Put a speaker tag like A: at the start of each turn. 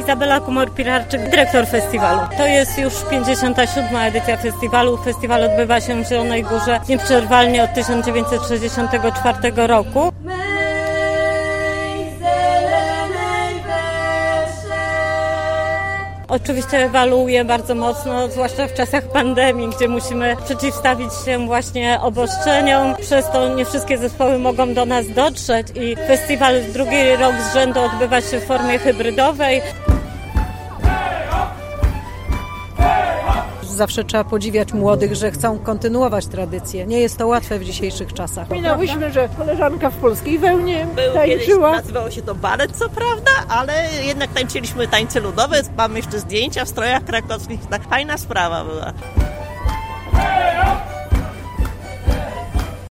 A: Izabela Kumor-Pirarczyk, dyrektor festiwalu. To jest już 57. edycja festiwalu. Festiwal odbywa się w Zielonej Górze nieprzerwalnie od 1964 roku. Oczywiście ewaluuje bardzo mocno, zwłaszcza w czasach pandemii, gdzie musimy przeciwstawić się właśnie obostrzeniom. Przez to nie wszystkie zespoły mogą do nas dotrzeć i festiwal drugi rok z rzędu odbywa się w formie hybrydowej.
B: Zawsze trzeba podziwiać młodych, że chcą kontynuować tradycję. Nie jest to łatwe w dzisiejszych czasach.
C: Wspominałyśmy, że koleżanka w polskiej wełnie tańczyła.
D: Nazywało się to balet, co prawda, ale jednak tańczyliśmy tańce ludowe. Mamy jeszcze zdjęcia w strojach krakowskich. Fajna sprawa była.